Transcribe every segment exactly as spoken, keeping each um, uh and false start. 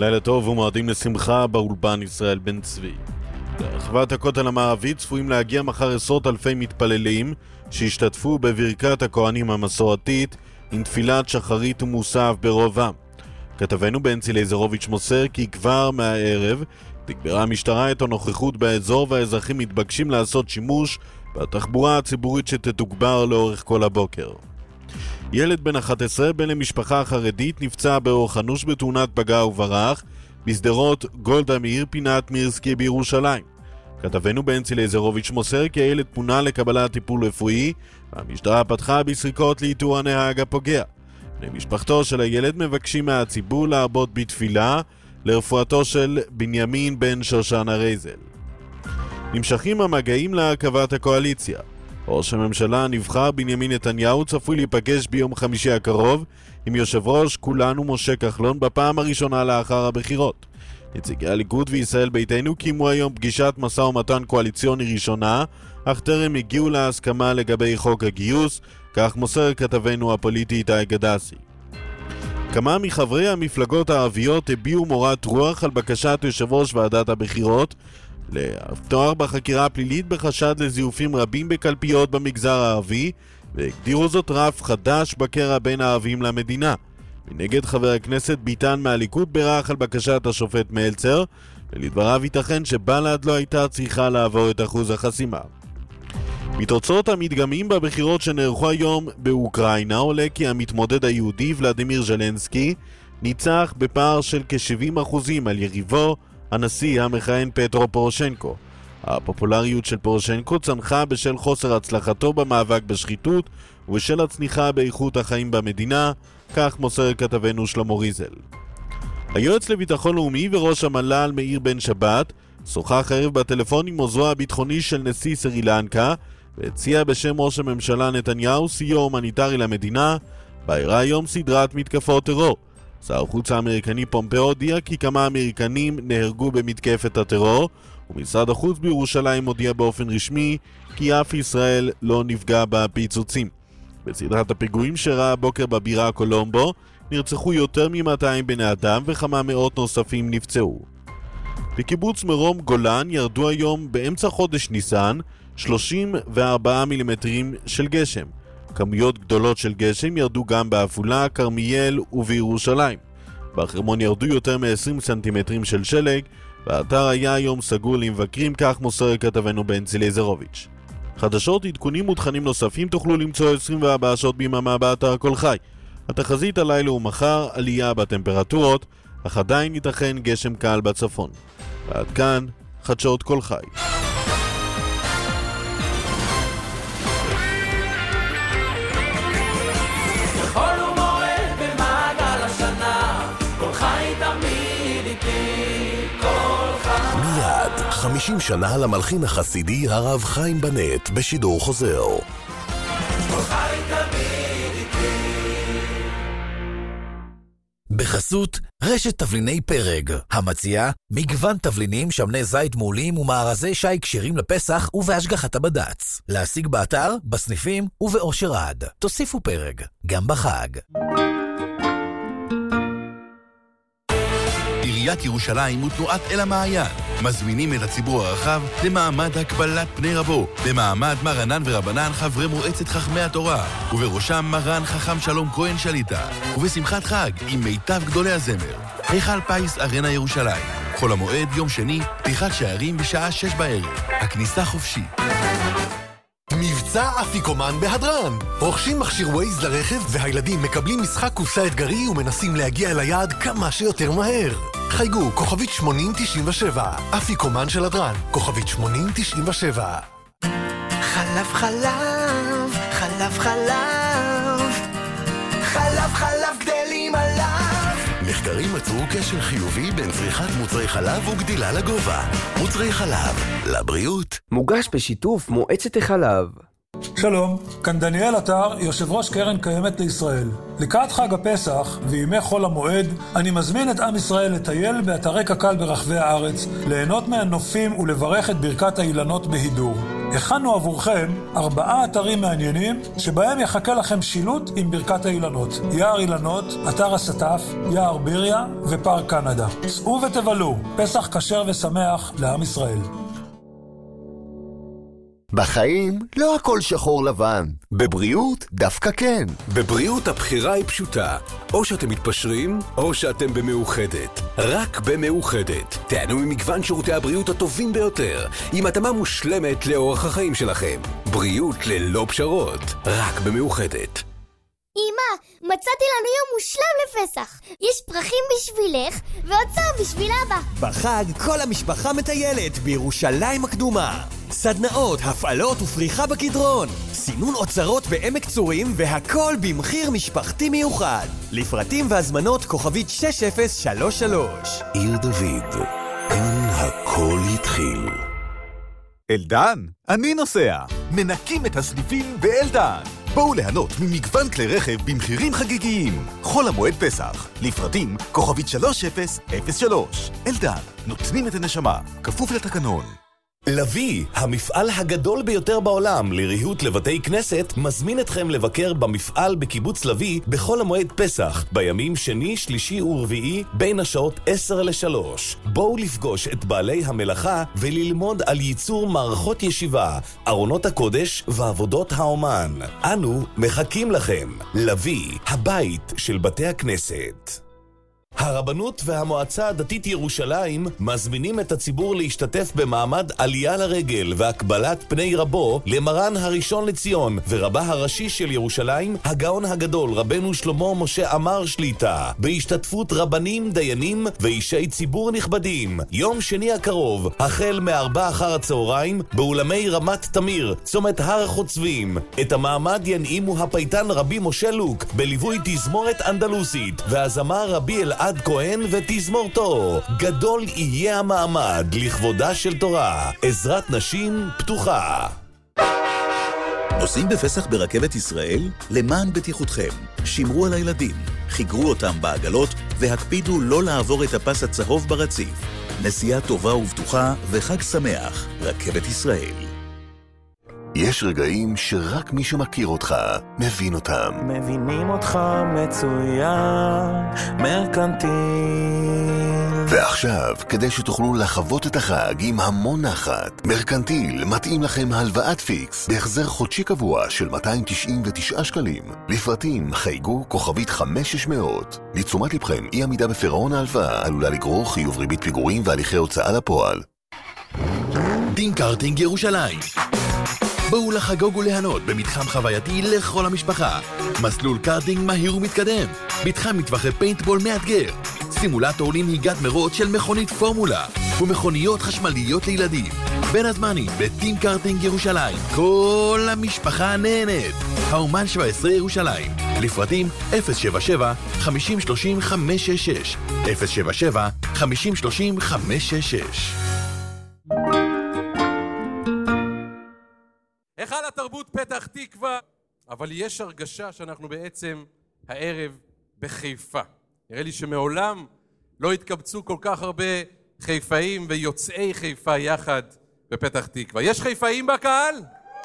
לילה טוב ומועדים לשמחה באולפן ישראל בן צבי. לרחבת הכותל המערבי צפויים להגיע מחר עשרות אלפי מתפללים שהשתתפו בברכת הכהנים המסורתית עם תפילת שחרית ומוסף ברובם. כתבנו בנצי לייזרוביץ' מוסר כי כבר מהערב תגברה המשטרה את הנוכחות באזור והאזרחים מתבקשים לעשות שימוש בתחבורה הציבורית שתתוגבר לאורך כל הבוקר. ילד בן אחת עשרה בן למשפחה חרדית נפצע באורח אנוש בתאונת פגע וברח בסדרות גולדה מאיר פינת מירסקי בירושלים. כתבנו בנצי לייזרוביץ' מוסר כי הילד פונה לקבלת טיפול רפואי והמשטרה פתחה בסריקות לאיתור הנהג הפוגע. בני משפחתו של הילד מבקשים מהציבור להרבות בתפילה לרפואתו של בנימין בן שושנה רייזל. נמשכים המגעים להרכבת הקואליציה. ראש הממשלה הנבחר בנימין נתניהו צפוי להיפגש ביום חמישי הקרוב עם יושב ראש כולנו משה כחלון בפעם הראשונה לאחר הבחירות. נציגי הליכוד וישראל ביתנו קיימו היום פגישת משא ומתן קואליציוני ראשונה, אך טרם הגיעו להסכמה לגבי חוק הגיוס, כך מוסר כתבנו הפוליטי איתי גדסי. כמה מחברי המפלגות הערביות הביעו מורת רוח על בקשת יושב ראש ועדת הבחירות לפתוח בחקירה פלילית בחשד לזיופים רבים בקלפיות במגזר הערבי, והגדירו זאת רף חדש בקרע בין הערבים למדינה. מנגד חבר הכנסת ביטן מהליכוד ברח על בקשת השופט מלצר, ולדבריו ייתכן שבל"ד לא הייתה צריכה לעבור את אחוז החסימה. מתוצאות המדגמים בבחירות שנערכו היום באוקראינה עולה כי המתמודד היהודי ולדימיר ז'לנסקי ניצח בפער של כ-שבעים אחוזים על יריבו הנשיא המכהן פטרו פורושנקו. הפופולריות של פורושנקו צנחה בשל חוסר הצלחתו במאבק בשחיתות ובשל הצניחה באיכות החיים במדינה, כך מוסר כתבנו שלמה ריזל. היועץ לביטחון לאומי וראש המל"ל מאיר בן שבת שוחח הערב בטלפון עם עוזרו הביטחוני של נשיא סרי לנקה והציע בשם ראש הממשלה נתניהו סיוע הומניטרי למדינה באירעה היום סדרת מתקפות טרור. שר החוץ האמריקני פומפאו הודיע כי כמה אמריקנים נהרגו במתקפת הטרור, ומשרד החוץ בירושלים הודיע באופן רשמי כי אף ישראל לא נפגע בפיצוצים. בסדרת הפיגועים שראה הבוקר בבירה קולומבו נרצחו יותר מ-מאתיים בני אדם וכמה מאות נוספים נפצעו. בקיבוץ מרום גולן ירדו היום באמצע חודש ניסן שלושים וארבעה מילימטרים של גשם. כמויות גדולות של גשם ירדו גם בעפולה, כרמיאל ובירושלים. בחרמון ירדו יותר מ-עשרים סנטימטרים של שלג, והאתר היה היום סגור למבקרים, כך מוסר כתבנו בנצי לייזרוביץ'. חדשות, עדכונים ותכנים נוספים תוכלו למצוא עשרים וארבע שעות ביממה באתר כל חי. התחזית הלילה ומחר עלייה בטמפרטורות, אך עדיין ייתכן גשם קל בצפון. ועד כאן חדשות כל חי. מיד חמישים שנה למלחין החסידי הרב חיים בנט בשידור חוזר. בחסות רשת תבליני פרג, המציעה מגוון תבלינים שמני זית מעולים ומארזי שי קשירים לפסח ובהשגחת הבד"ץ. להשיג באתר, בסניפים ובאושר עד. תוסיפו פרג, גם בחג. עיריית ירושלים ותנועת אל המעיין מזמינים את הציבור הרחב למעמד הקבלת פני רבו במעמד מרנן ורבנן חברי מועצת חכמי התורה, ובראשם מרן חכם שלום כהן שליטה, ובשמחת חג עם מיטב גדולי הזמר. היכל פייס ארנה ירושלים, חול המועד יום שני, פתיחת שערים בשעה שש בערב, הכניסה חופשית. מבצע אפיקומן בהדרן. רוכשים מכשיר ווייז לרכב והילדים מקבלים משחק קופסה אתגרי ומנסים להגיע אל היעד כמה שיותר מהר. חייגו כוכבית שמונים תשעים ושבע. אפיקומן של הדרן, כוכבית שמונים תשעים ושבע. חלב חלב, חלב חלב, חלב חלב גדלים עליו. מחקרים מצאו קשר חיובי בין צריכת מוצרי חלב וגדילה לגובה. מוצרי חלב, לבריאות. מוגש בשיתוף מועצת החלב. שלום, כאן דניאל אתר, יושב ראש קרן קיימת לישראל. לקראת חג הפסח וימי חול המועד, אני מזמין את עם ישראל לטייל באתרי קק"ל ברחבי הארץ, ליהנות מהנופים ולברך את ברכת האילנות בהידור. הכנו עבורכם ארבעה אתרים מעניינים שבהם יחכה לכם שילוט עם ברכת האילנות. יער אילנות, אתר הסטף, יער ביריה ופארק קנדה. צאו ותבלו, פסח כשר ושמח לעם ישראל. בחיים לא הכל שחור לבן. בבריאות דווקא כן. בבריאות הבחירה היא פשוטה. או שאתם מתפשרים, או שאתם במאוחדת. רק במאוחדת. תענו ממגוון שירותי הבריאות הטובים ביותר, עם התאמה מושלמת לאורח החיים שלכם. בריאות ללא פשרות. רק במאוחדת. אמא, מצאתי לנו יום מושלם לפסח. יש פרחים בשבילך והוצאה בשביל אבא. בחג כל המשפחה מטיילת בירושלים הקדומה. סדנאות, הפעלות ופריחה בקדרון. סינון אוצרות בעמק צורים והכל במחיר משפחתי מיוחד. לפרטים והזמנות כוכבית שש אפס שלוש שלוש. עיר דוד, כאן הכל התחיל. אלדן, אני נוסע. מנקים את הסניפים באלדן. בואו ליהנות ממגוון כלי רכב במחירים חגיגיים. חול המועד פסח. לפרטים כוכבית שלוש אפס אפס שלוש. אלדן, נותנים את הנשמה. כפוף לתקנון. לוי, המפעל הגדול ביותר בעולם לריהוט לבתי כנסת, מזמין אתכם לבקר במפעל בקיבוץ לוי בכל המועד פסח, בימים שני, שלישי ורביעי, בין השעות עשר לשלוש. בואו לפגוש את בעלי המלאכה וללמוד על ייצור מערכות ישיבה, ארונות הקודש ועבודות האומן. אנו מחכים לכם. לוי, הבית של בתי הכנסת. הרבנות והמועצה הדתית ירושלים מזמינים את הציבור להשתתף במעמד עלייה לרגל והקבלת פני רבו למרן הראשון לציון ורבה הראשי של ירושלים, הגאון הגדול רבנו שלמה משה עמר שליטה, בהשתתפות רבנים, דיינים ואישי ציבור נכבדים. יום שני הקרוב, החל מארבע אחר הצהריים, באולמי רמת תמיר, צומת הר החוצבים. את המעמד ינעימו הפייטן רבי משה לוק, בליווי תזמורת אנדלוסית, והזמר רבי אלעד עד כהן ותזמורתו. גדול יהיה המעמד לכבודה של תורה. עזרת נשים פתוחה. נוסעים בפסח ברכבת ישראל? למען בטיחותכם. שמרו על הילדים, חיגרו אותם בעגלות והקפידו לא לעבור את הפס הצהוב ברציף. נסיעה טובה ובטוחה וחג שמח. רכבת ישראל. יש רגעים שרק מי שמכיר אותך מבין אותם. מבינים אותך מצוין, מרקנטיל. ועכשיו, כדי שתוכלו לחוות את החג עם המון נחת, מרקנטיל מתאים לכם הלוואת פיקס בהחזר חודשי קבוע של מאתיים תשעים ותשעה שקלים. לפרטים חייגו כוכבית חמש שש מאות. לתשומת לבכם, אי עמידה בפירעון ההלוואה עלולה לגרור חיוב ריבית פיגורים והליכי הוצאה לפועל. טים קארטינג ירושלים. בואו לחגוג וליהנות במתחם חווייתי לכל המשפחה. מסלול קארטינג מהיר ומתקדם, מתחם מטווחי פיינטבול מאתגר, סימולטור לנהיגת מרוץ של מכונית פורמולה ומכוניות חשמליות לילדים. בין הזמנים בטים קארטינג ירושלים, כל המשפחה נהנית. האומן שבע עשרה ירושלים. לפרטים אפס שבע שבע חמישים שלושים חמש שש שש אפס שבע שבע חמישים שלושים חמש שש שש. היכל התרבות פתח תקווה, אבל יש הרגשה שאנחנו בעצם הערב בחיפה. נראה לי שמעולם לא התקבצו כל כך הרבה חיפאים ויוצאי חיפה יחד בפתח תקווה. יש חיפאים בקהל?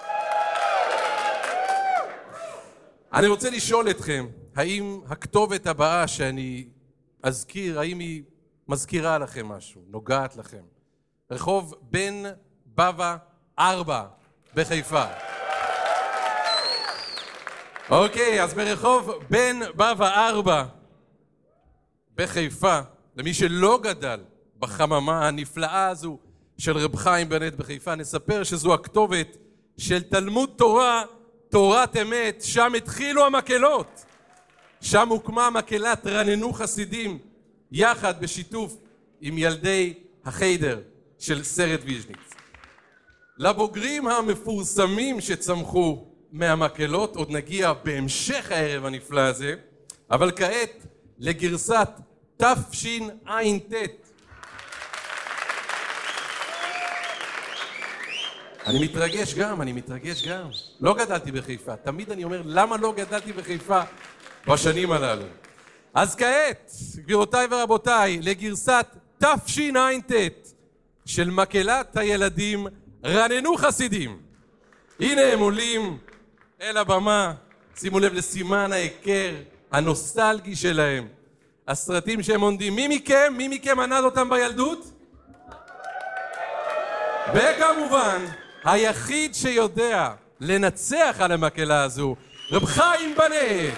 אני רוצה לשאול אתכם, האם הכתובת הבאה שאני אזכיר, האם היא מזכירה לכם משהו, נוגעת לכם? רחוב בן בבא ארבע בחיפה. אוקיי, אז ברחוב בן בבא ארבע בחיפה, למי שלא גדל בחממה הנפלאה הזו של רב חיים בנט בחיפה, נספר שזו הכתובת של תלמוד תורה, תורת אמת. שם התחילו המקהלות, שם הוקמה מקהלת רננו חסידים, יחד בשיתוף עם ילדי החיידר של סרט ויז'ניץ. לבוגרים המפורסמים שצמחו מהמקהלות עוד נגיע בהמשך הערב הנפלא הזה, אבל כעת לגרסת תשע"ט. אני מתרגש גם, אני מתרגש גם. לא גדלתי בחיפה, תמיד אני אומר למה לא גדלתי בחיפה בשנים הללו. אז כעת, גבירותיי ורבותיי, לגרסת תשע"ט של מקהלת הילדים רננו חסידים. הנה הם עולים אל הבמה, שימו לב לסימן ההיכר הנוסטלגי שלהם. הסרטים שהם עונדים. מי מכם, מי מכם ענד אותם בילדות? וכמובן, היחיד שיודע לנצח על המקהלה הזו, רב חיים בנט.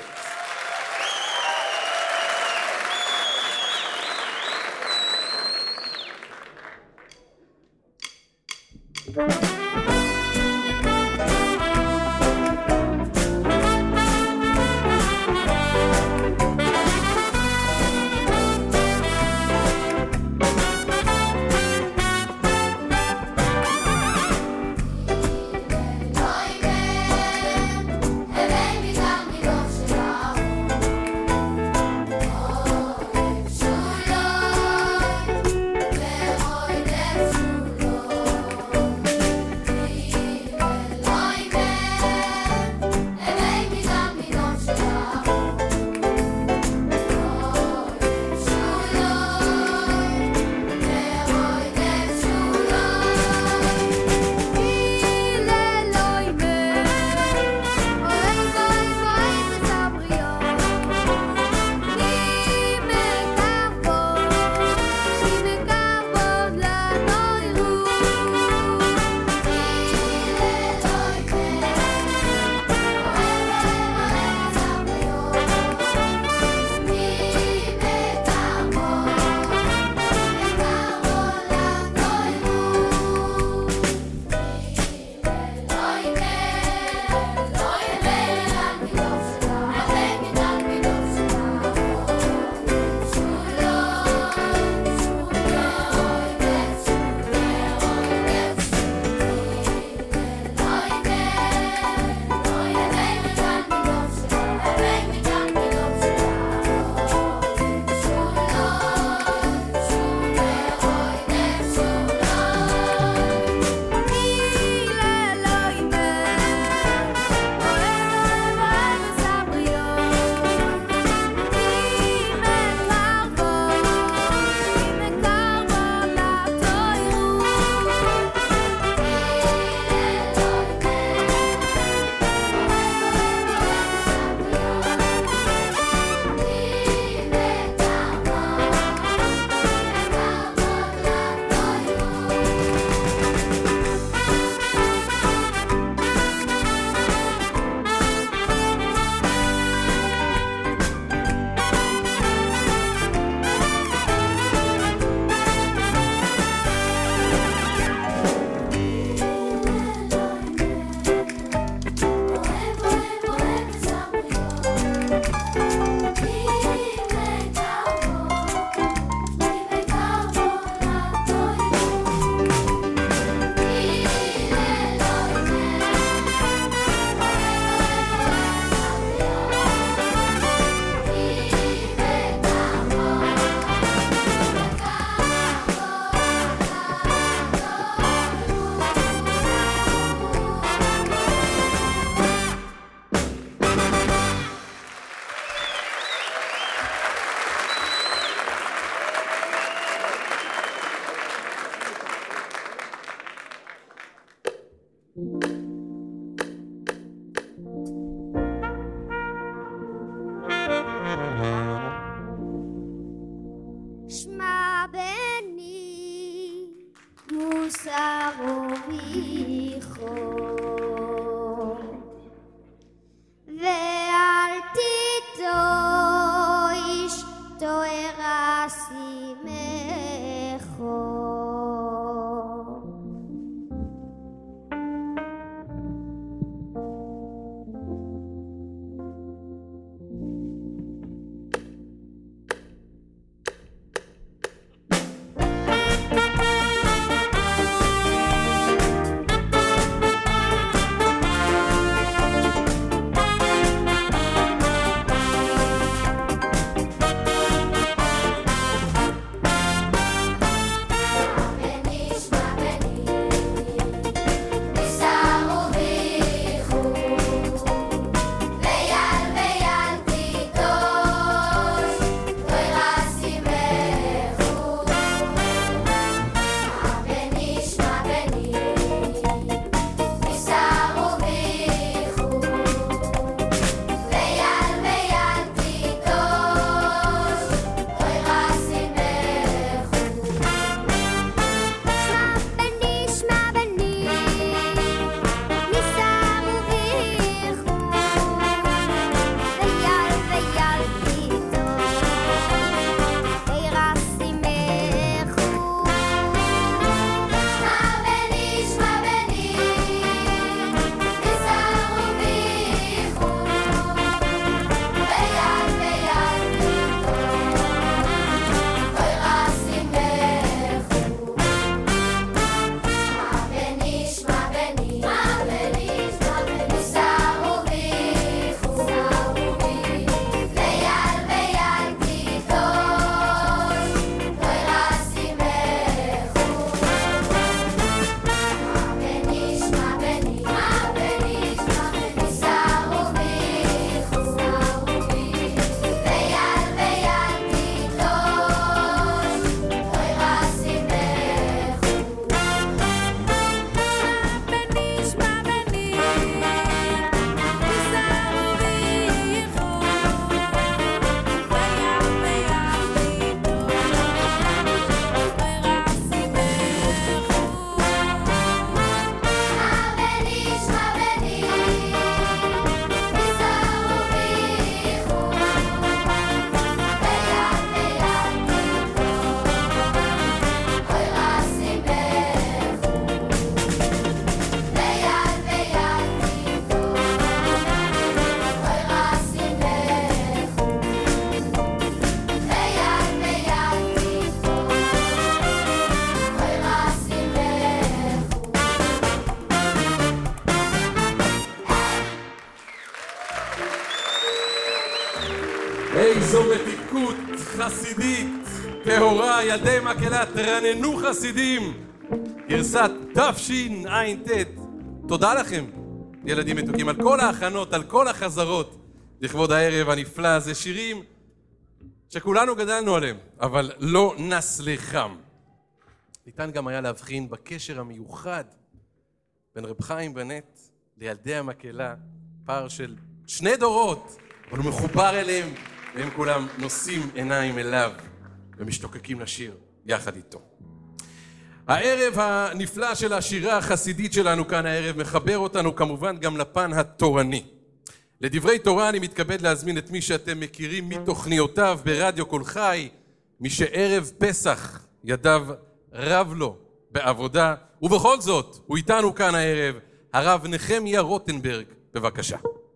איזו מתיקות חסידית, טהורה, ילדי מקהלה, תרננו חסידים, גרסת תשע"ט. תודה לכם, ילדים מתוקים, על כל ההכנות, על כל החזרות לכבוד הערב הנפלא הזה. שירים שכולנו גדלנו עליהם, אבל לא נסלחם. ניתן גם היה להבחין בקשר המיוחד בין רב חיים בנט לילדי המקהלה, פער של שני דורות, אבל הוא מחובר אליהם, והם כולם נושאים עיניים אליו ומשתוקקים לשיר יחד איתו. הערב הנפלא של השירה החסידית שלנו כאן הערב מחבר אותנו כמובן גם לפן התורני. לדברי תורה אני מתכבד להזמין את מי שאתם מכירים מתוכניותיו ברדיו קול חי, מי שערב פסח ידיו רב לו בעבודה, ובכל זאת הוא איתנו כאן הערב, הרב נחמיה רוטנברג, בבקשה.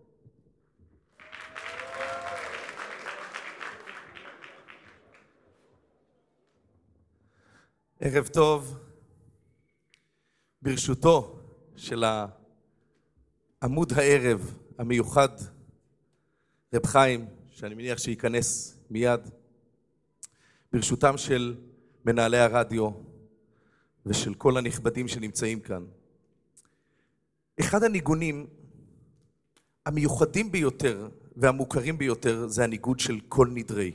ערב טוב. ברשותו של עמוד הערב המיוחד רב חיים, שאני מניח שייכנס מיד, ברשותם של מנהלי הרדיו ושל כל הנכבדים שנמצאים כאן. אחד הניגונים המיוחדים ביותר והמוכרים ביותר זה הניגוד של קול נדרי.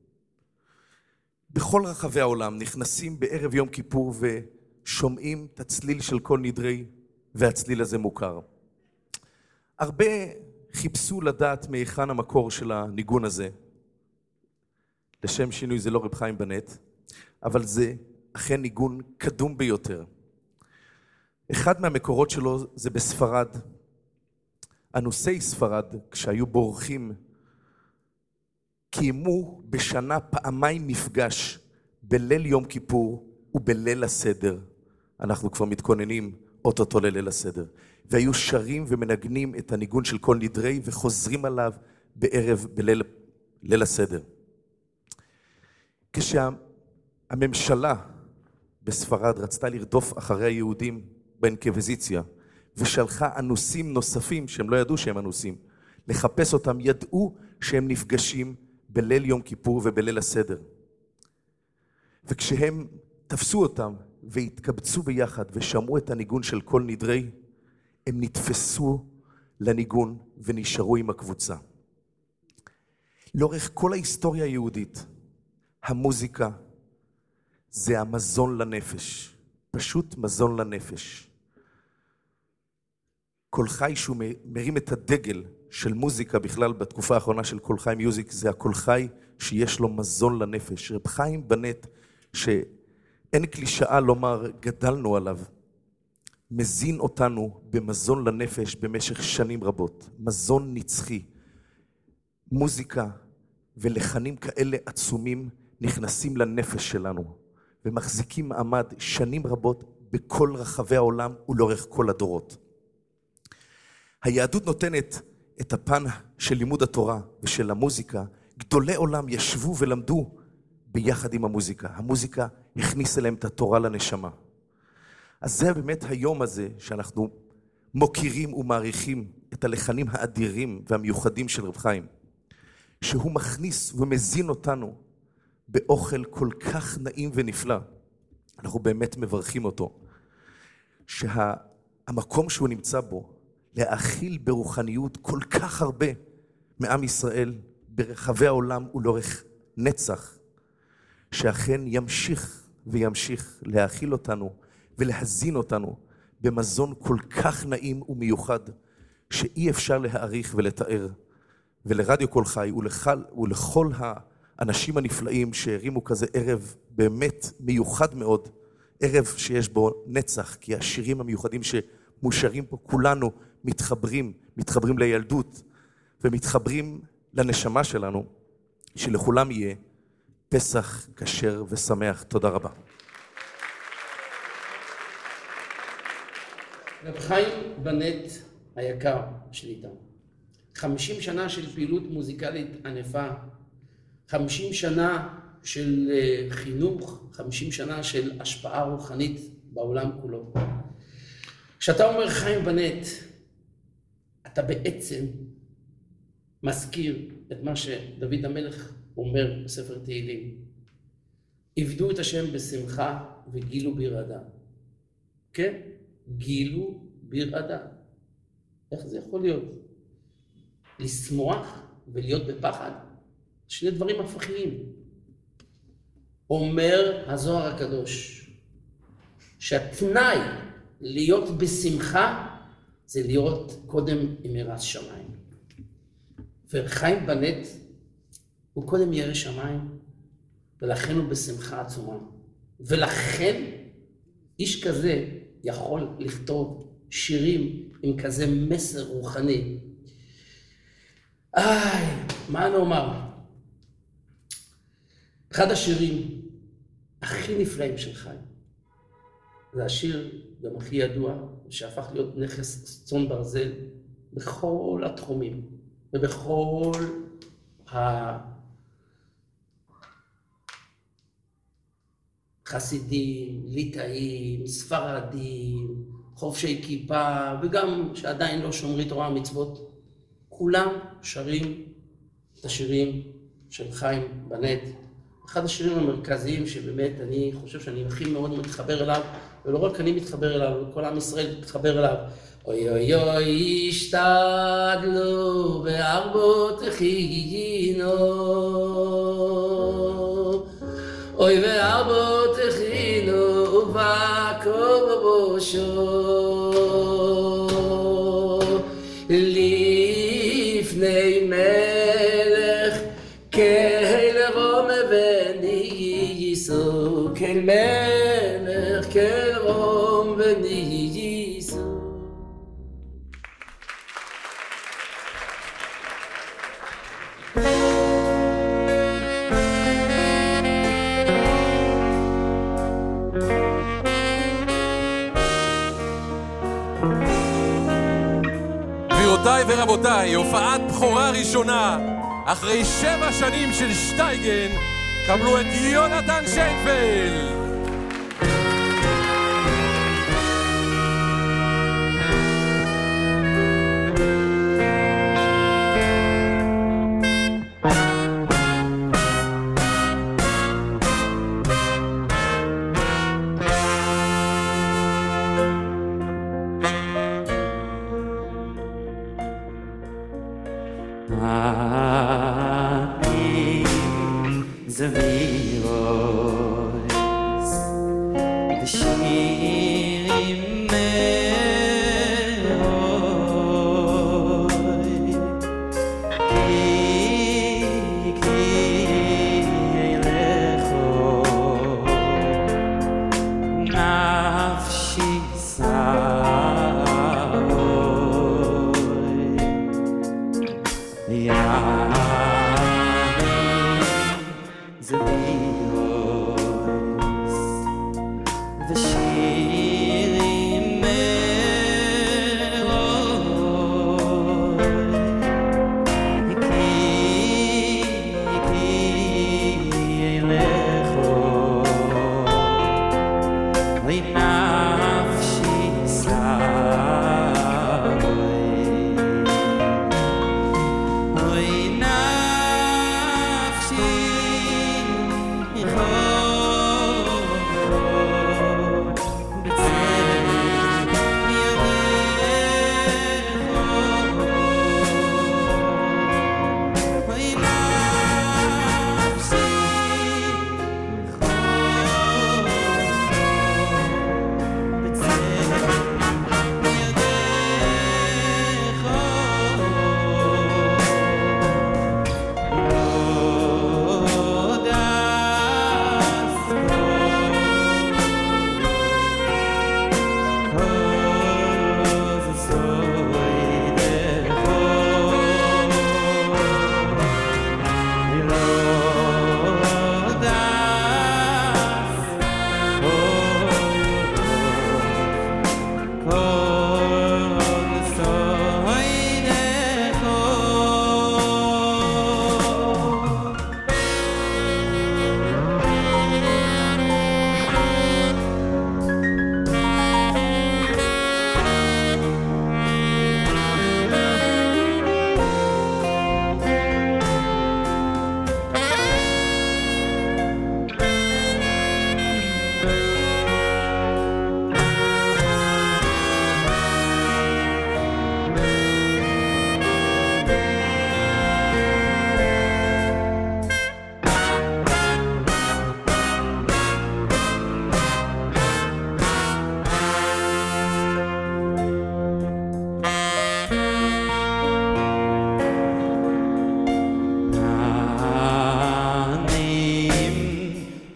בכל רחבי העולם נכנסים בערב יום כיפור ושומעים את הצליל של קול נדרי, והצליל הזה מוכר. הרבה חיפשו לדעת מהיכן המקור של הניגון הזה. לשם שינוי זה לא רב חיים בנט, אבל זה אכן ניגון קדום ביותר. אחד מהמקורות שלו זה בספרד. אנוסי ספרד, כשהיו בורחים, קיימו בשנה פעמיים מפגש בליל יום כיפור ובליל הסדר. אנחנו כבר מתכוננים אוטוטו לליל הסדר. והיו שרים ומנגנים את הניגון של קול נדרי וחוזרים עליו בערב בליל ליל הסדר. כשהממשלה בספרד רצתה לרדוף אחרי היהודים באינקוויזיציה ושלחה אנוסים נוספים שהם לא ידעו שהם אנוסים לחפש אותם, ידעו שהם נפגשים בליל יום כיפור ובליל הסדר. וכשהם תפסו אותם והתקבצו ביחד ושמעו את הניגון של קול נדרי, הם נתפסו לניגון ונשארו עם הקבוצה. לאורך כל ההיסטוריה היהודית, המוזיקה זה המזון לנפש, פשוט מזון לנפש. קול חי שהוא מרים את הדגל של מוזיקה בכלל בתקופה האחרונה של קול חי מיוזיק, זה הקול חי שיש לו מזון לנפש. רב חיים בנט, שאין קלישאה לומר גדלנו עליו, מזין אותנו במזון לנפש במשך שנים רבות. מזון נצחי. מוזיקה ולחנים כאלה עצומים נכנסים לנפש שלנו ומחזיקים מעמד שנים רבות בכל רחבי העולם ולאורך כל הדורות. היהדות נותנת את הפן של לימוד התורה ושל המוזיקה. גדולי עולם ישבו ולמדו ביחד עם המוזיקה. המוזיקה הכניס אליהם את התורה לנשמה. אז זה באמת היום הזה שאנחנו מוקירים ומעריכים את הלחנים האדירים והמיוחדים של רב חיים, שהוא מכניס ומזין אותנו באוכל כל כך נעים ונפלא. אנחנו באמת מברכים אותו, שהמקום שהוא נמצא בו, להאכיל ברוחניות כל כך הרבה מעם ישראל ברחבי העולם ולאורך נצח, שאכן ימשיך וימשיך להאכיל אותנו ולהזין אותנו במזון כל כך נעים ומיוחד שאי אפשר להעריך ולתאר. ולרדיו קול חי ולכל, ולכל האנשים הנפלאים שהרימו כזה ערב באמת מיוחד מאוד, ערב שיש בו נצח, כי השירים המיוחדים שמושרים פה כולנו מתחברים, מתחברים לילדות ומתחברים לנשמה שלנו, שלכולם יהיה פסח כשר ושמח. תודה רבה. רב חיים בנט היקר שליטה, חמישים שנה של פעילות מוזיקלית ענפה, חמישים שנה של חינוך, חמישים שנה של השפעה רוחנית בעולם כולו. כשאתה אומר חיים בנט, אתה בעצם מזכיר את מה שדוד המלך אומר בספר תהילים. עבדו את השם בשמחה וגילו ברעדה. כן? גילו ברעדה. איך זה יכול להיות? לשמוח ולהיות בפחד? שני דברים הפכים. אומר הזוהר הקדוש, שהתנאי להיות בשמחה זה להיות קודם עם יראת שמיים. וחיים בנט הוא קודם ירא שמיים, ולכן הוא בשמחה עצומה. ולכן איש כזה יכול לכתוב שירים עם כזה מסר רוחני. איי, מה נאמר? אחד השירים הכי נפלאים של חיים, זה השיר גם הכי ידוע, שהפך להיות נכס צאן ברזל בכל התחומים, ובכל החסידים, ליטאים, ספרדים, חובשי כיפה, וגם שעדיין לא שומרי תורה ומצוות, כולם שרים את השירים של חיים בנט. אחד השירים המרכזיים שבאמת אני חושב שאני הכי מאוד מתחבר אליו, ולא רק אני מתחבר אליו, כל עם ישראל מתחבר אליו. אוי אוי אוי השתדלו בארבעות תחינו, אוי בארבעות תחינו ובקום בראשו, לפני מלך כל רום וניסו, כל מלך כל רום וניסו. גבירותיי ורבותיי, הופעת בכורה ראשונה אחרי שבע שנים של שטייגן, קבלו את יונתן שיינפלד. Now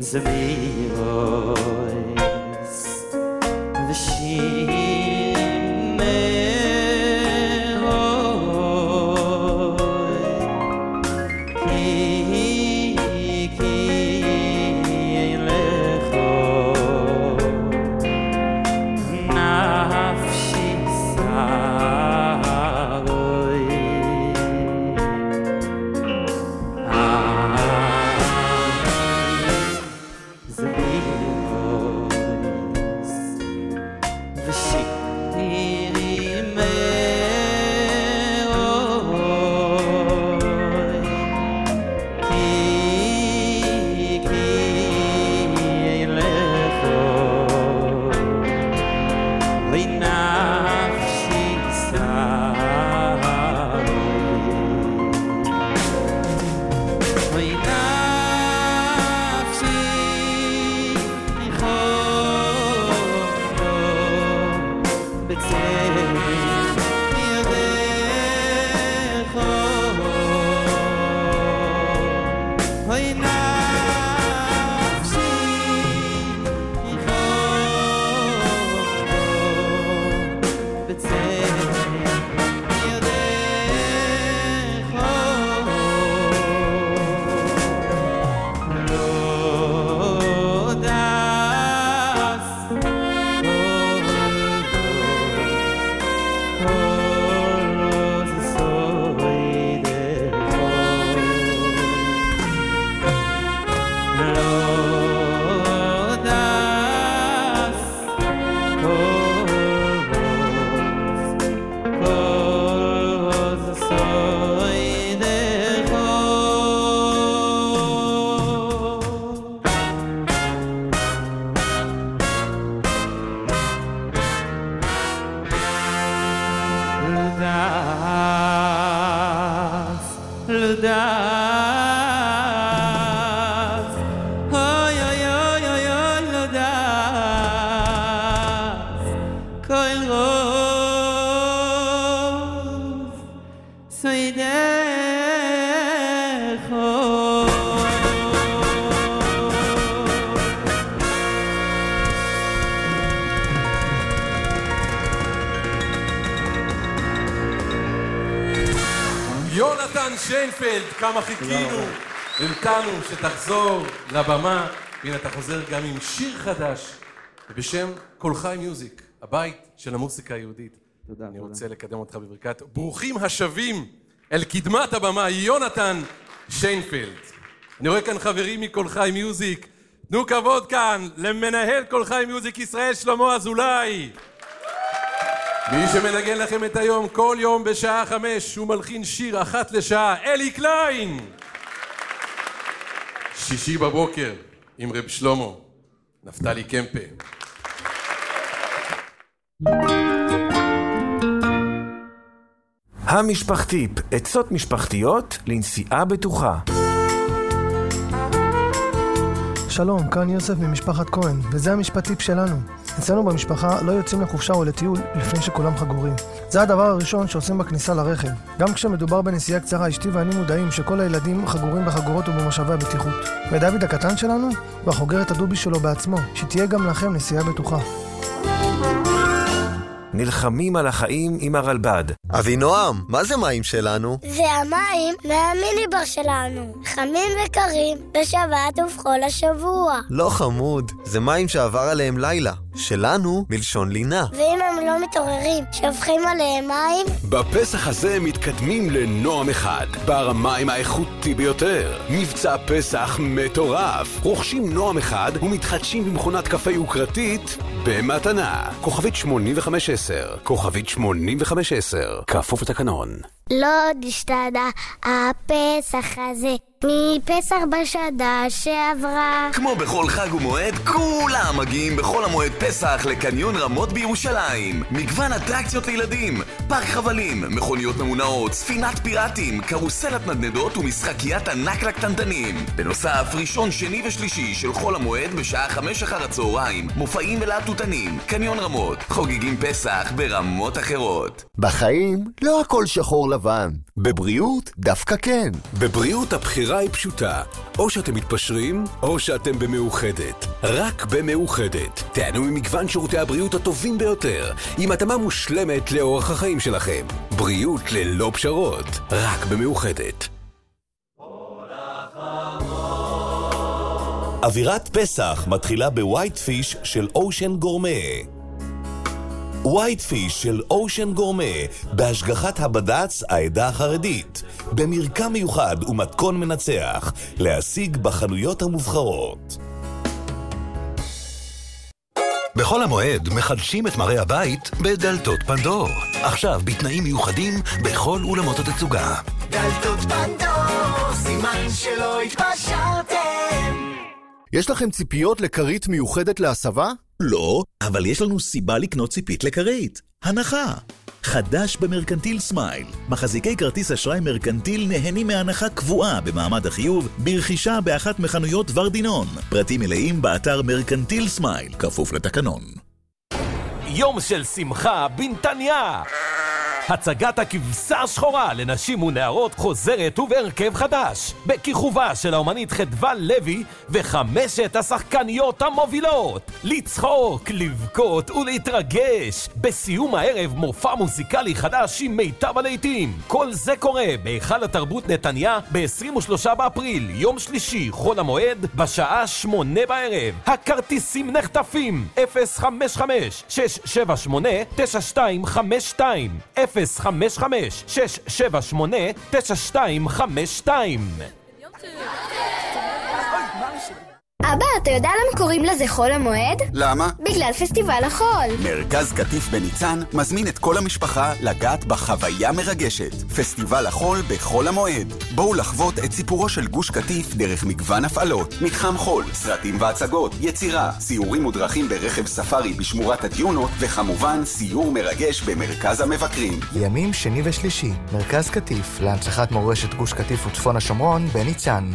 יונתן שיינפלד, כמה חיכינו, המתנו שתחזור לבמה. והנה אתה חוזר גם עם שיר חדש בשם כל חי מיוזיק, הבית של המוסיקה היהודית. תודה. אני תודה. רוצה לקדם אותך בברכת ברוכים השבים אל קדמת הבמה, יונתן שיינפלד. אני רואה כאן חברים מכל חי מיוזיק, תנו כבוד כאן למנהל כל חי מיוזיק ישראל שלמה אזולאי. מי שמנגן לכם את היום כל יום בשעה חמש, הוא מלחין שיר אחת לשעה, אלי קליין. שישי בבוקר עם רב שלמה, נפתלי קמפה. המשפחתיפ, עצות משפחתיות לנסיעה בטוחה. שלום, כאן יוסף ממשפחת כהן, וזה המשפט-טיפ שלנו. אצלנו במשפחה לא יוצאים לחופשה או לטיול לפני שכולם חגורים. זה הדבר הראשון שעושים בכניסה לרכב. גם כשמדובר בנסיעה קצרה, אשתי ואני מודעים שכל הילדים חגורים בחגורות ובמשאבי הבטיחות. ודוד הקטן שלנו, והחוגר את הדובי שלו בעצמו, שתהיה גם לכם נסיעה בטוחה. נלחמים על החיים עם הרלב"ד. אבינועם, מה זה מים שלנו? זה המים מהמיניבר שלנו. חמים וקרים בשבת ובכל השבוע. לא חמוד, זה מים שעבר עליהם לילה. שלנו מלשון לינה. ואם הם לא מתעוררים, שופכים עליהם מים? בפסח הזה מתקדמים לנועם אחד, בר המים האיכותי ביותר. מבצע פסח מטורף. רוכשים נועם אחד ומתחדשים במכונת קפה יוקרתית במתנה. כוכבית שמונים וחמש עשר, כוכבית שמונים וחמש עשר, כפוף לתקנון. לא נשתנה הפסח הזה מפסח בשנה שעברה. כמו בכל חג ומועד, כולם מגיעים בכל המועד פסח לקניון רמות בירושלים. מגוון אטרקציות לילדים, פארק חבלים, מכוניות ממונעות, ספינת פיראטים, קרוסלת נדנדות ומשחקיית ענק לקטנטנים. בנוסף, ראשון, שני ושלישי של חול המועד בשעה חמש אחר הצהריים, מופעים ולהטוטנים. קניון רמות, חוגגים פסח ברמות אחרות. בחיים לא הכל שחור לבן. בבריאות דווקא כן. בבריאות הבחירה היא פשוטה. או שאתם מתפשרים, או שאתם במאוחדת. רק במאוחדת. תענו ממגוון שירותי הבריאות הטובים ביותר, עם התאמה מושלמת לאורח החיים שלכם. בריאות ללא פשרות. רק במאוחדת. אווירת פסח מתחילה בווייט פיש של אושן גורמה. ווייט פיש של אושן גורמה, בהשגחת הבד"ץ העדה החרדית, במרקם מיוחד ומתכון מנצח, להשיג בחנויות המובחרות. בכל המועד מחדשים את מראה הבית בדלתות פנדור. עכשיו בתנאים מיוחדים בכל אולמות התצוגה. דלתות פנדור, סימן שלא התפשרתם. יש לכם ציפיות לקרית מיוחדת להסבה? לא, אבל יש לנו סיבה לקנות ציפית לקרית. הנחה. חדש במרקנטיל סמייל. מחזיקי כרטיס אשראי מרקנטיל נהנים מהנחה קבועה במעמד החיוב ברכישה באחת מחנויות ורדינון. פרטים מלאים באתר מרקנטיל סמייל, כפוף לתקנון. יום של שמחה בנתניה. הצגת הכבשה השחורה לנשים ונערות חוזרת ובהרכב חדש, בכיכובה של האומנית חדווה לוי וחמשת השחקניות המובילות. לצחוק, לבכות ולהתרגש. בסיום הערב מופע מוזיקלי חדש עם מיטב הלהיטים. כל זה קורה בהיכל התרבות נתניה ב-עשרים ושלושה באפריל, יום שלישי, חול המועד, בשעה שמונה בערב. הכרטיסים נחטפים. אפס חמש חמש שש שבע שמונה תשע שתיים חמש שתיים אפס חמש חמש שש שבע שמונה תשע שתיים חמש שתיים. אבא, אתה יודע למה קוראים לזה חול המועד? למה? בגלל פסטיבל החול. מרכז קטיף בניצן מזמין את כל המשפחה לגעת בחוויה מרגשת. פסטיבל החול בחול המועד. בואו לחוות את סיפורו של גוש קטיף דרך מגוון הפעלות. מתחם חול, סרטים והצגות, יצירה, סיורים ודרכים ברכב ספארי בשמורת הדיונות, וכמובן סיור מרגש במרכז המבקרים. ימים שני ושלישי, מרכז קטיף להנצחת מורשת גוש קטיף וצפון השומרון בניצן.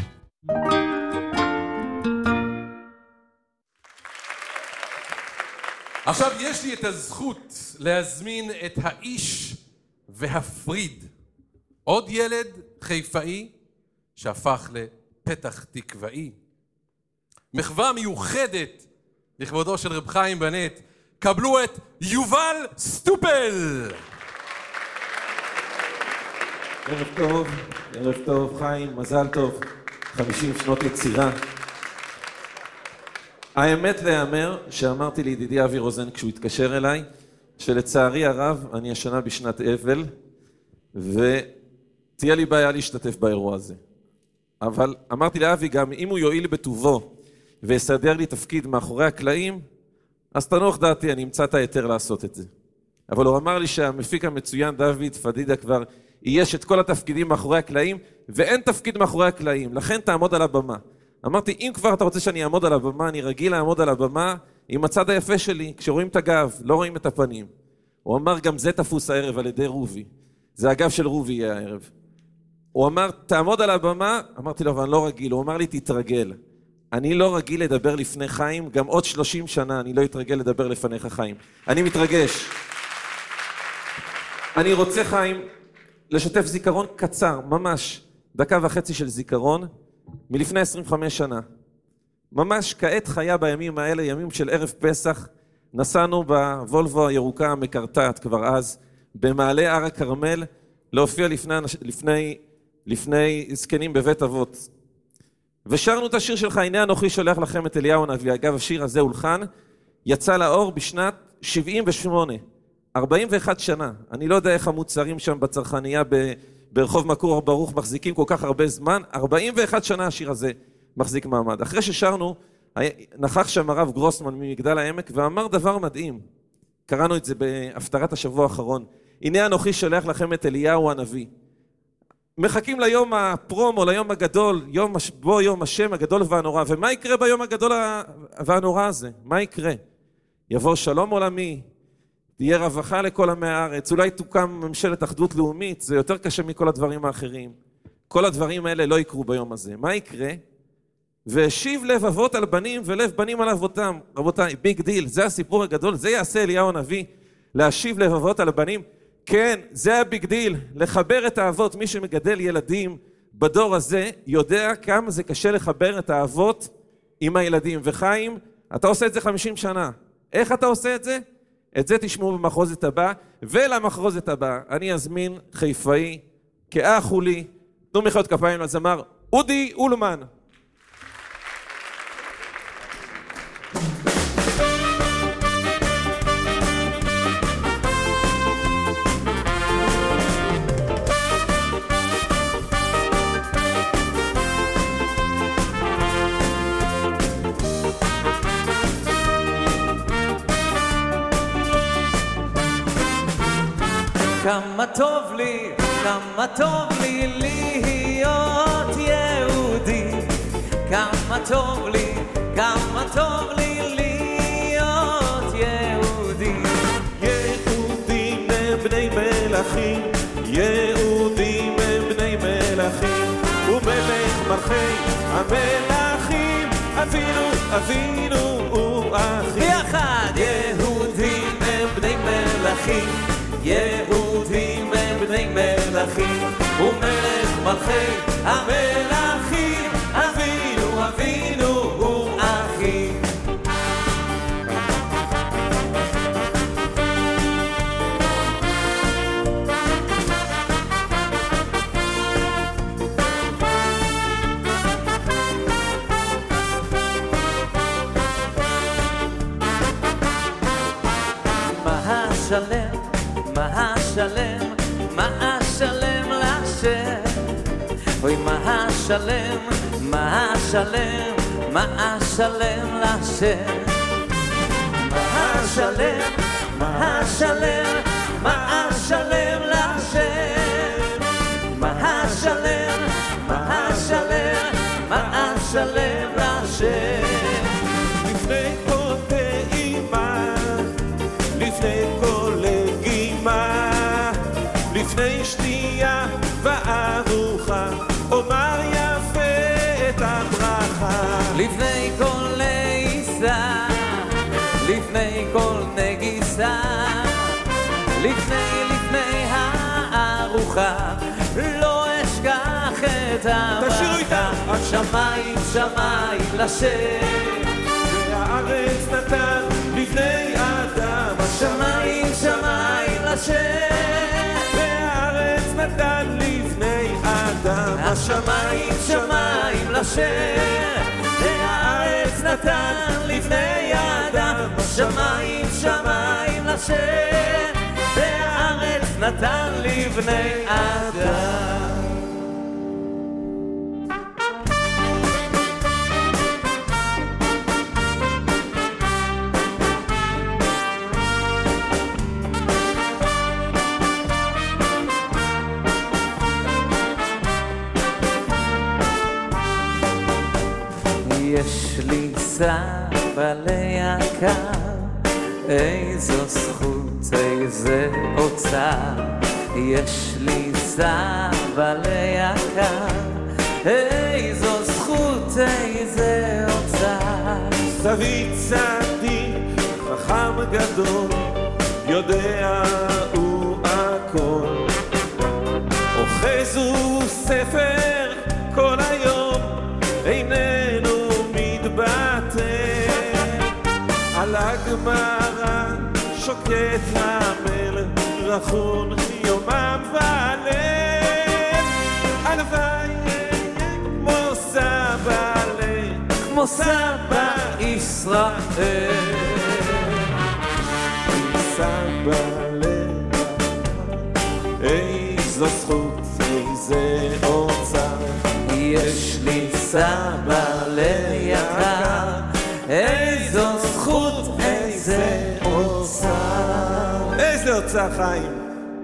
עכשיו יש לי את הזכות להזמין את האיש והפריד. עוד ילד חיפאי שהפך לפתח תקוואי. מחווה מיוחדת לכבודו של רב חיים בנט. קבלו את יובל סטופל. ערב טוב, ערב טוב חיים, מזל טוב. חמישים שנות יצירה. האמת להיאמר שאמרתי לידידי אבי רוזן כשהוא התקשר אליי, שלצערי הרב אני השנה בשנת אבל, ותהיה לי בעיה להשתתף באירוע הזה. אבל אמרתי לאבי גם, אם הוא יועיל בטובו ויסדר לי תפקיד מאחורי הקלעים, אז תנוח דעתי, אני אמצא את היתר לעשות את זה. אבל הוא אמר לי שהמפיק המצוין דוד פדידה כבר יש את כל התפקידים מאחורי הקלעים, ואין תפקיד מאחורי הקלעים, לכן תעמוד על הבמה. אמרתי, אם כבר אתה רוצה שאני אעמוד על הבמה, אני רגיל לעמוד על הבמה עם הצד היפה שלי, כשרואים את הגב, לא רואים את הפנים. הוא אמר, גם זה תפוס הערב על ידי רובי. זה הגב של רובי יהיה הערב. הוא אמר, תעמוד על הבמה, אמרתי לו, אבל אני לא רגיל. הוא אמר לי, תתרגל. אני לא רגיל לדבר לפני חיים, גם עוד שלושים שנה אני לא אתרגל לדבר לפניך חיים. אני מתרגש. אני רוצה חיים לשתף זיכרון קצר, ממש, דקה וחצי של זיכרון, מלפני עשרים וחמש שנה. ממש כעת חיה בימים האלה, ימים של ערב פסח, נסענו בוולבו הירוקה המקרטעת כבר אז, במעלה הר הכרמל, להופיע לפני, לפני, לפני זקנים בבית אבות. ושרנו את השיר שלך, הנה אנוכי שולח לכם את אליהו הנביא. אגב, השיר הזה הולחן, יצא לאור בשנת שבעים ושמונה, ארבעים ואחת שנה. אני לא יודע איך המוצרים שם בצרכנייה ב... ברחוב מקור ברוך מחזיקים כל כך הרבה זמן, ארבעים ואחת שנה השיר הזה מחזיק מעמד. אחרי ששרנו, נכח שם הרב גרוסמן ממגדל העמק, ואמר דבר מדהים. קראנו את זה בהפטרת השבוע האחרון. הנה אנוכי שולח לכם את אליהו הנביא. מחכים ליום הפרומו, ליום הגדול, יום, בו יום השם הגדול והנורא. ומה יקרה ביום הגדול והנורא הזה? מה יקרה? יבוא שלום עולמי, תהיה רווחה לכל עמי הארץ, אולי תוקם ממשלת אחדות לאומית, זה יותר קשה מכל הדברים האחרים. כל הדברים האלה לא יקרו ביום הזה. מה יקרה? והשיב לב אבות על בנים ולב בנים על אבותם. רבותיי, ביג דיל, זה הסיפור הגדול, זה יעשה אליהו הנביא, להשיב לב אבות על בנים. כן, זה הביג דיל, לחבר את האבות. מי שמגדל ילדים בדור הזה יודע כמה זה קשה לחבר את האבות עם הילדים. וחיים, אתה עושה את זה חמישים שנה. איך אתה עושה את זה? את זה תשמעו במחרוזת הבא, ולמחרוזת הבא אני אזמין חיפאי כאח הוא לי. תנו מחיאות כפיים לזמר אודי אולמן. כמה טוב לי, כמה טוב לי להיות יהודי. כמה טוב לי, כמה טוב לי להיות יהודי. יהודים הם בני מלכים, יהודים הם בני מלכים, ומלך מלכי המלכים, אבינו, אבינו ואחי. ביחד! יהודים הם בני מלכים, יהודים הם בני מלכים, ומלך מלכי המלכים, אבינו, אבינו ואחי. מה השלם, מה השלם, מה השלם לשם. אוי מה השלם, מה השלם, מה השלם לשם. מה השלם, מה השלם, מה השלם לשם. מה השלם, מה השלם, מה השלם לשם. לפני כל טעימה, לפני כל לגימה, לפני שתייה וארוחה, אומר יפה את הברכה. לפני כל לעיסה, לפני כל נגיסה, לפני לפני הארוחה, לא אשכח את הברכה. תשאירו איתה. השמיים שמיים לשם, והארץ נתן לבני אדם. השמיים שמיים לשם, והארץ נתן לבני אדם. השמיים שמיים לשם, והארץ נתן לבני אדם. השמיים שמיים לשם, והארץ נתן לבני אדם. יש לי סבא ליקר, איזו זכות, איזה אוצר. יש לי סבא ליקר, איזו זכות, איזה אוצר. סבי צדיק, חכם גדול, יודע הוא הכל. אוחז הוא ספר כל היום, איננו מתבטא. על הגמרא שוקט המלך, רחון יומם וליל. הלוואי כמו סבא לב, כמו סבא ישראל. סבא לב, איזו זכות, איזה אוצר. יש לי סבא ליקר, איזו זכות, איזה אוצר. איזה אוצר חיים.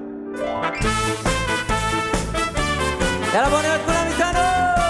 יאללה בוא נראה את כולם איתנו.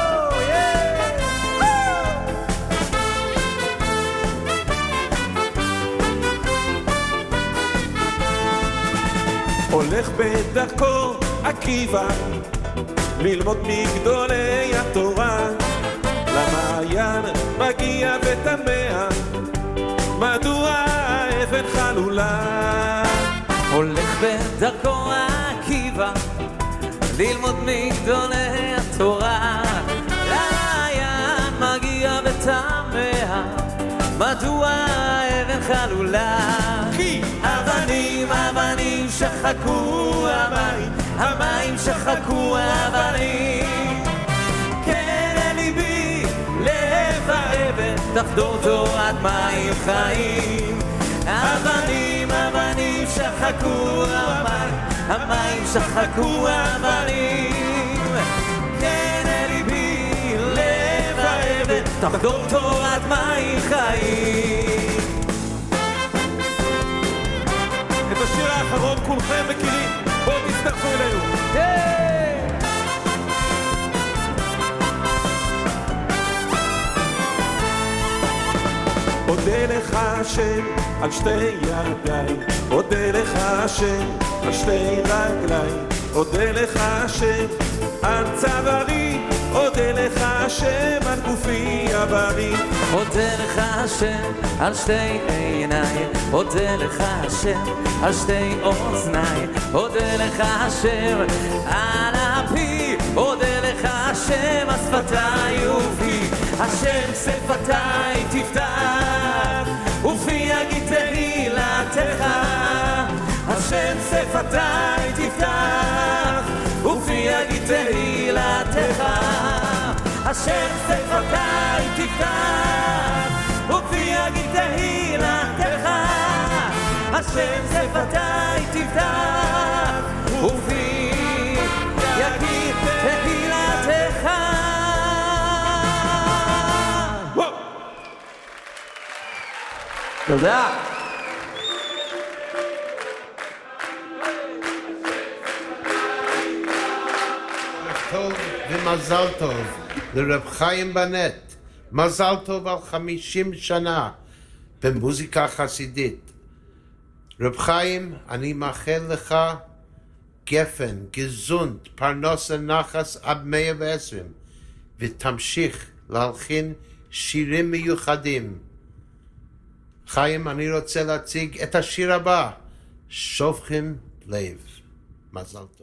הולך בדרכו עקיבא, ללמוד מגדולי התורה. למעיין מגיע ותמה, מדוע האבן חלולה. הולך בדרכו עקיבא ללמוד מגדולי התורה. לעיין מגיע ותמה מדוע האבן חלולה. כי אבנים אבנים שחקו המים, המים שחקו אבנים. כן אל ליבי לב האבן תחדור תורת מים חיים. אבנים אבנים שחקו המים, המים שחקו אבנים. כן אל ליבי לב האבן תחדור תורת מים חיים. את השיר האחרון כולכם מכירים, בואו תצטרפו אלינו. אודה לך השם על שתי ידיי, אודה לך השם על שתי רגליי, אודה לך השם על צווארי, אודה לך השם על גופי הבריא. אודה לך השם על שתי עיניי, אודה לך השם על שתי אוזניי, אודה לך השם על אפי, אודה לך השם על שפתיי ופי. השם שפתיי תפתח ופי יגיד תהילתך. השם שפתיי תפתח ופי יגיד תהילתך. השם שפתיי תפתח ופי יגיד תהילתך. השם שפתיי תפתח ופי יגיד תהילתך. תודה. טוב ומזל טוב לרב חיים בנט. מזל טוב על חמישים שנה במוזיקה חסידית. רב חיים, אני מאחל לך גפן, גזונט, פרנס ונחס עד מאה ועשרים, ותמשיך להלחין שירים מיוחדים. חיים, אני רוצה להציג את השיר הבא, שופכים לב. מזל טוב.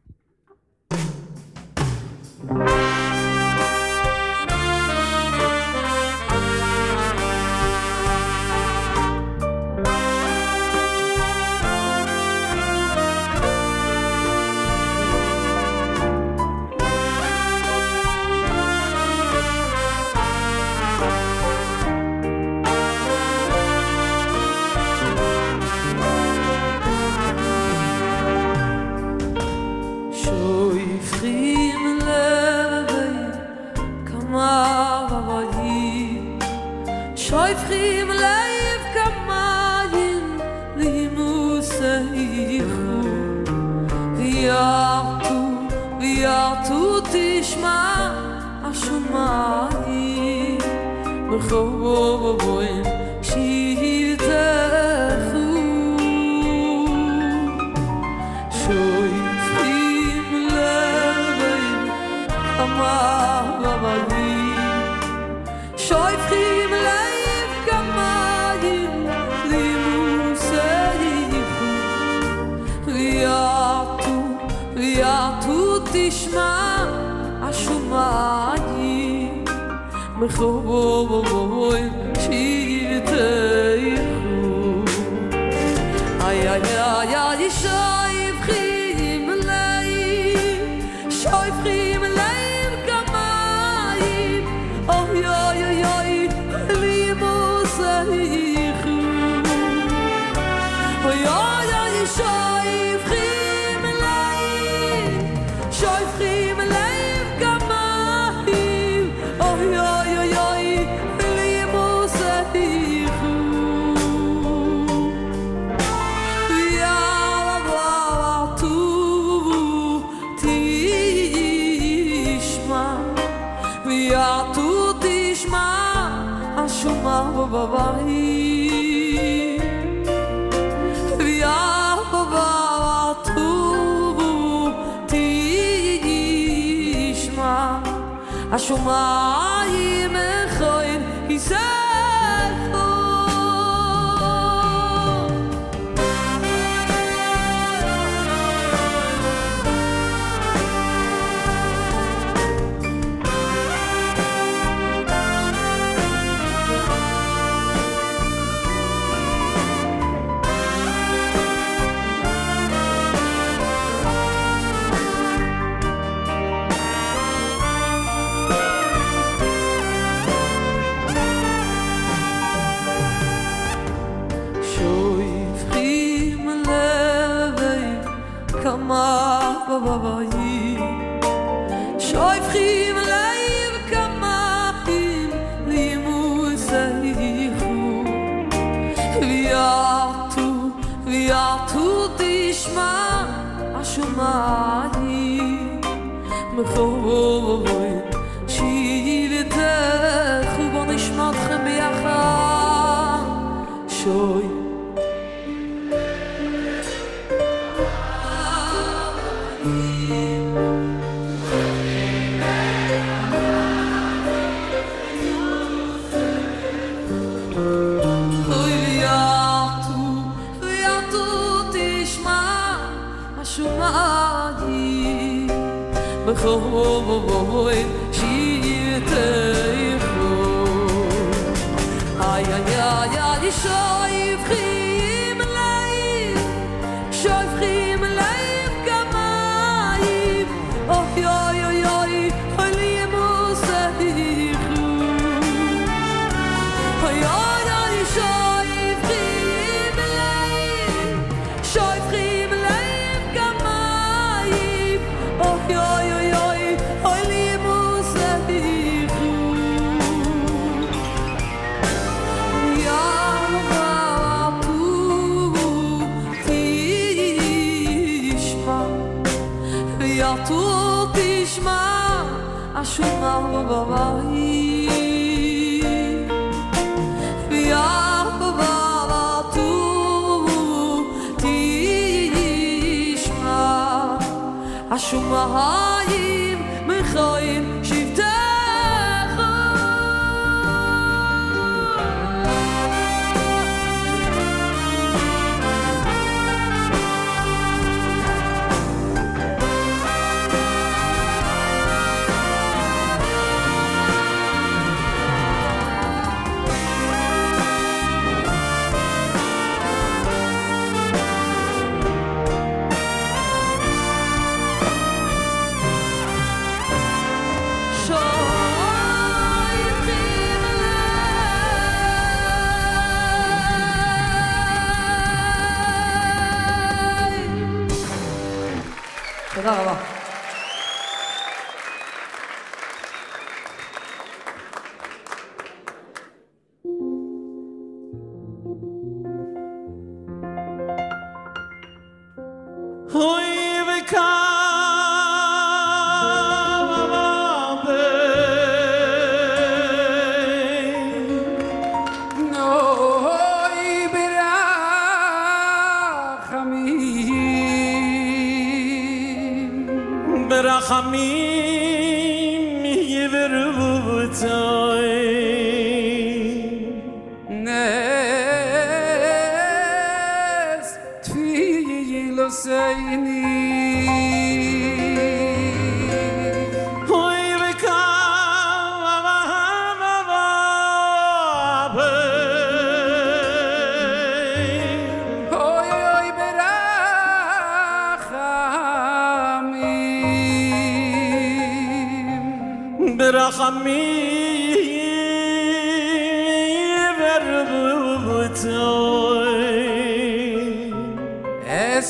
שופכים לב כמים לימוסייכו וירתו וירתו תשמע השומעים בחורים שבטחו. שופכים לב כמים שופכים לב כמים לימוסייכו וירתו וירתו תשמע השומעים בחורים שבטחו. איי איי איי איי שופכים לב שופכים לב כמים אוי אוי אוי אוי לימוסייכו אוי אוי אוי שופכים לב שופכים לב כמים אוי אוי אוי אוי לימוסייכו וירתו תשמע וירתו תשמע השומע בבית וירתו תשמע השומעים מכוין יסכו. בבית שופכים לב כמים לימוסייכו ויעטו ויעטו תשמע השומעים מחובוין שיבתך ובוא נשמע אתכם ביחד שוי בחובוין שיתייכו איי איי איי איי שופכים לב שופכים לב כמים אוי אוי אוי אוי אוי לימוסייכו אוי אוי אוי שופכים לב שופכים לב כמים אוי אוי tu tishma ashuma bavai ya bava tu tishma ashuma hayim mechoim תודה רבה. הוי וקם הבין נוי ברחמים ברחמים יברבותוי נס תפילוסייני הוי וקם הבין הוי הוי ברחמים ברחמים ברבותוי אס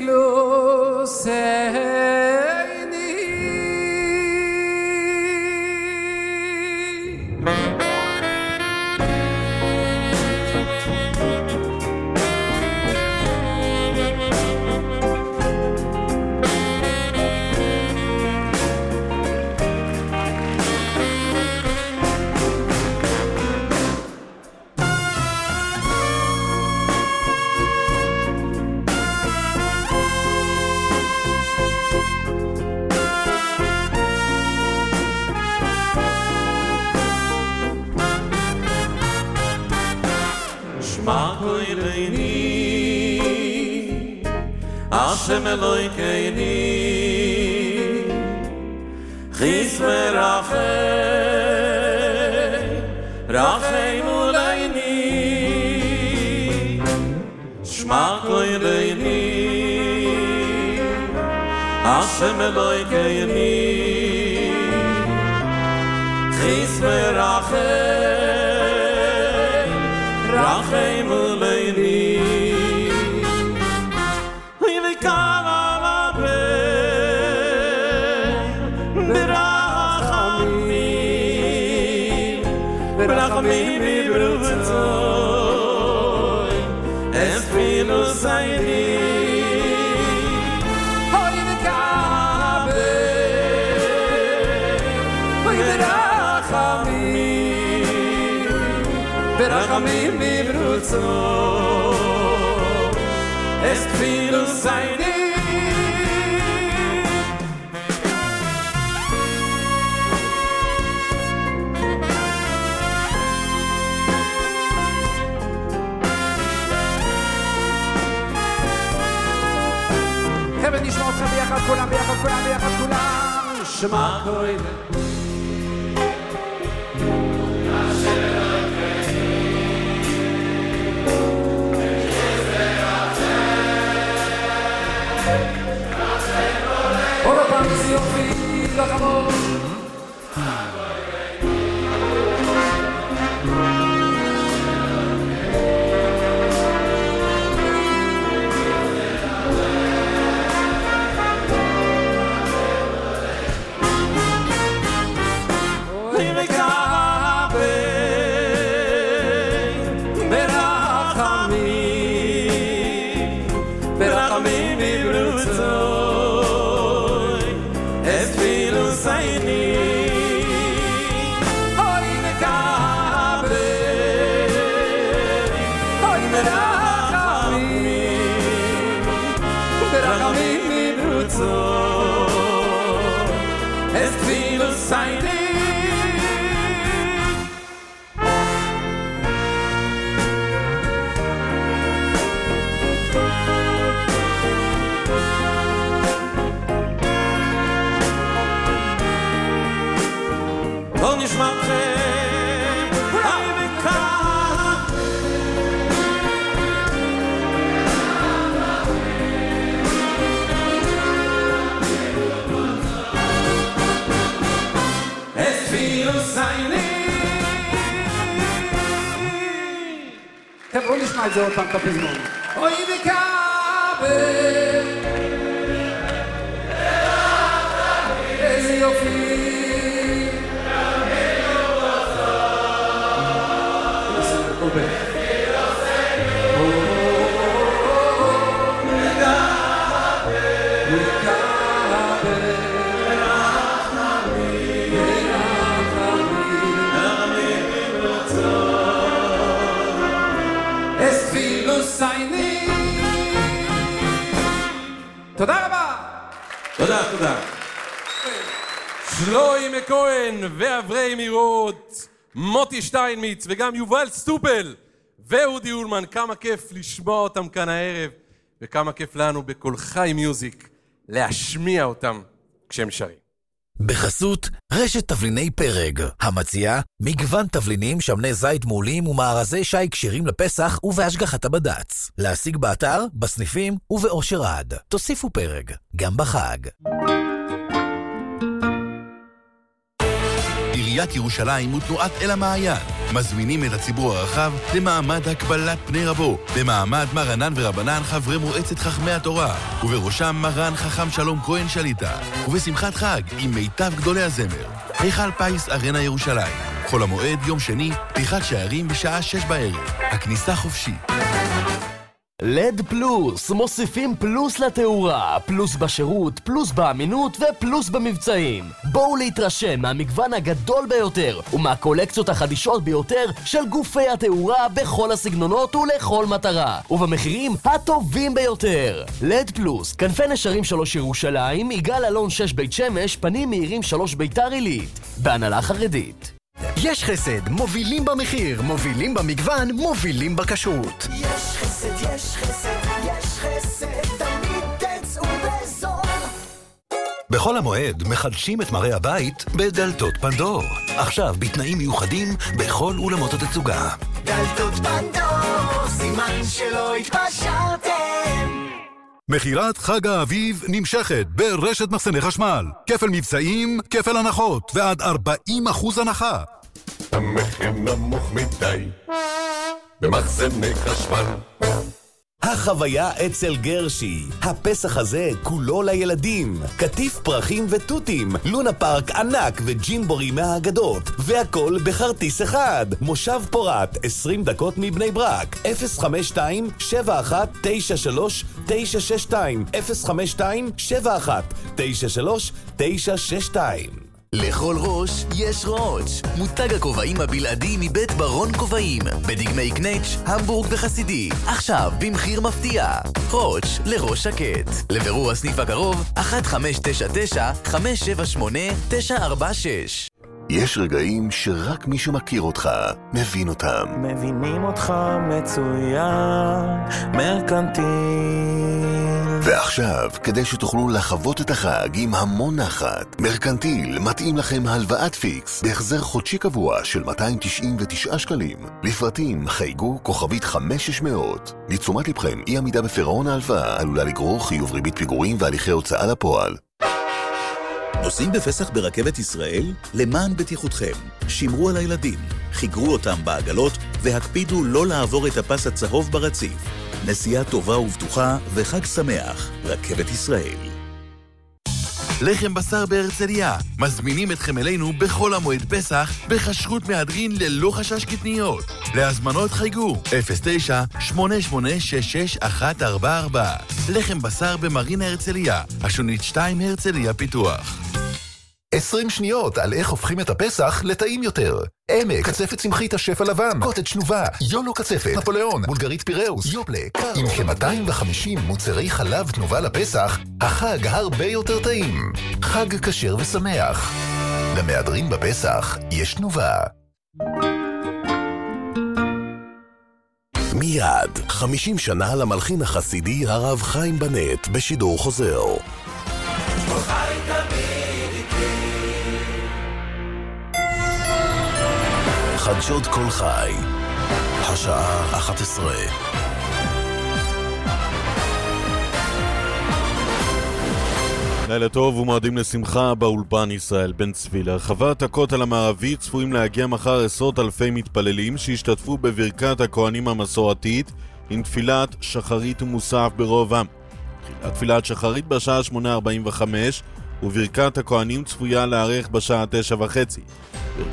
תפילוסייני Hashem Elokeini Chis merachei Racheinu leini Shma koileini Hashem Elokeini Chis merachei Racheinu leini Kama ברחמים ברצון אפילו זייני אוי וקבל אוי ברחמים ברחמים ברצון אפילו זייני נשמע אותך ביחד כולם, ביחד כולם, ביחד כולם שמע כהן עוד הפעם זה יופי לחמור בואו נשמע את זה עוד פעם את הפזמון אוי וקבל איזה יופי תודה רבה. תודה, תודה. שלוי כהן ואברי מירות, מוטי שטיינמיץ וגם יובל סטופל ואודי אולמן, כמה כיף לשמוע אותם כאן הערב, וכמה כיף לנו בכל חי מיוזיק להשמיע אותם כשהם שרים. בחסות רשת תבליני פרג, המציעה מגוון תבלינים שמני זית מעולים ומארזי שי קשירים לפסח ובהשגחת הבד"ץ. להשיג באתר, בסניפים ובאושר עד. תוסיפו פרג, גם בחג. עיריית ירושלים ותנועת אל המעיין מזמינים את הציבור הרחב למעמד הקבלת פני רבו במעמד מרנן ורבנן חברי מועצת חכמי התורה, ובראשם מרן חכם שלום כהן שליטה, ובשמחת חג עם מיטב גדולי הזמר. היכל פיס ארנה ירושלים, חול המועד יום שני, פתיחת שערים בשעה שש בערב, הכניסה חופשית. לד פלוס, מוסיפים פלוס לתאורה, פלוס בשירות, פלוס באמינות ופלוס במבצעים. בואו להתרשם מהמגוון הגדול ביותר ומהקולקציות החדישות ביותר של גופי התאורה בכל הסגנונות ולכל מטרה, ובמחירים הטובים ביותר. לד פלוס, כנפי נשרים שלוש ירושלים, יגאל אלון שש בית שמש, פנים מהירים שלוש ביתר עילית, בהנהלה חרדית. יש חסד, מובילים במחיר, מובילים במגוון, מובילים בכשרות. יש חסד, יש חסד, יש חסד, תמיד תצאו בזול. בכל המועד מחדשים את מראה הבית בדלתות פנדור. עכשיו בתנאים מיוחדים בכל אולמות התצוגה. דלתות פנדור, סימן שלא התפשרתם. מחירת חג האביב נמשכת ברשת מחסני חשמל. כפל מבצעים, כפל הנחות ועד ארבעים אחוז הנחה. המחיר נמוך מדי במחסני חשמל. החוויה אצל גרשי. הפסח הזה כולו לילדים. כתיף פרחים ותותים, לונה פארק ענק וג'ימבורי מהאגדות, והכל בכרטיס אחד. מושב פורת, עשרים דקות מבני ברק. אפס חמש שתיים שבע אחת תשע שלוש תשע שש שתיים אפס חמש שתיים שבע אחת תשע שלוש תשע שש שתיים. לכל ראש יש ראש. מותג הכובעים הבלעדי מבית ברון כובעים. בדגמי קנץ', המבורג וחסידי. עכשיו במחיר מפתיע. ראש לראש שקט. לבירור הסניף הקרוב, אחת חמש תשע תשע חמש שבע שמונה תשע ארבע שש. יש רגעים שרק מי שמכיר אותך מבין אותם. מבינים אותך מצוין, מרקנטיל. ועכשיו, כדי שתוכלו לחוות את החג עם המון נחת, מרקנטיל מתאים לכם הלוואת פיקס בהחזר חודשי קבוע של מאתיים תשעים ותשעה שקלים. לפרטים חייגו כוכבית חמש שש מאות. לתשומת לבכם, אי עמידה בפירעון ההלוואה עלולה לגרור חיוב ריבית פיגורים והליכי הוצאה לפועל. נוסעים בפסח ברכבת ישראל? למען בטיחותכם. שמרו על הילדים, חיגרו אותם בעגלות והקפידו לא לעבור את הפס הצהוב ברציף. נסיעה טובה ובטוחה וחג שמח. רכבת ישראל. לחם בשר בהרצליה. מזמינים אתכם אלינו בכל המועד פסח בכשרות מהדרין ללא חשש קטניות. להזמנות חייגו אפס תשע שמונה שמונה שש שש אחת ארבע ארבע. לחם בשר במרינה הרצליה, השונית שתיים הרצליה פיתוח. עשרים שניות על איך הופכים את הפסח לטעים יותר. עמק, קצפת צמחית השף הלבן, קוטג' שנובה, יולו קצפת, נפוליאון, בולגרית פיראוס, יופלה, עם כ-מאתיים וחמישים מוצרי חלב תנובה לפסח, החג הרבה יותר טעים. חג כשר ושמח. למהדרין בפסח יש תנובה. מיד, חמישים שנה למלחין החסידי הרב חיים בנט בשידור חוזר. חדשות כל חי, השעה אחת עשרה. לילה טוב ומועדים לשמחה באולפן ישראל בן צבי. לרחבת הכותל המערבי צפויים להגיע מחר עשרות אלפי מתפללים שהשתתפו בברכת הכהנים המסורתית עם תפילת שחרית ומוסף ברובם. תחילת תפילת שחרית בשעה שמונה ארבעים וחמש וברכת הכהנים צפויה להארך בשעה תשע וחצי.